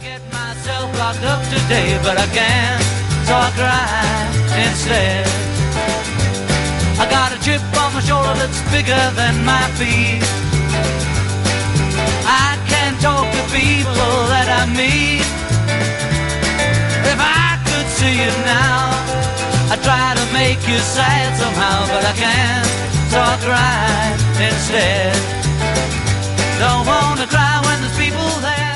get myself locked up today, but I can't, so I cry instead. I got a chip on my shoulder that's bigger than my feet. I can't talk to people that I meet. If I could see you now, I'd try to make you sad somehow, but I can't, so I cry instead. Don't wanna cry when there's people there.